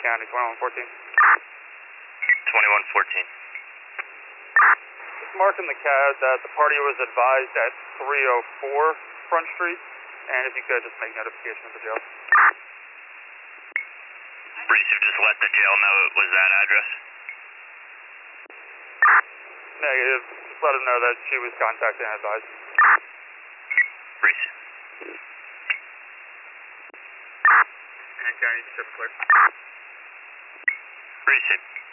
County, 2114. 2114. Just marking the CAD that the party was advised at 304 Front Street, and if you could just make notification of the jail. Reese, just let the jail know it was that address. Negative. Just let them know that she was contacted and advised. Reese. And County, you can ship clear. Reese.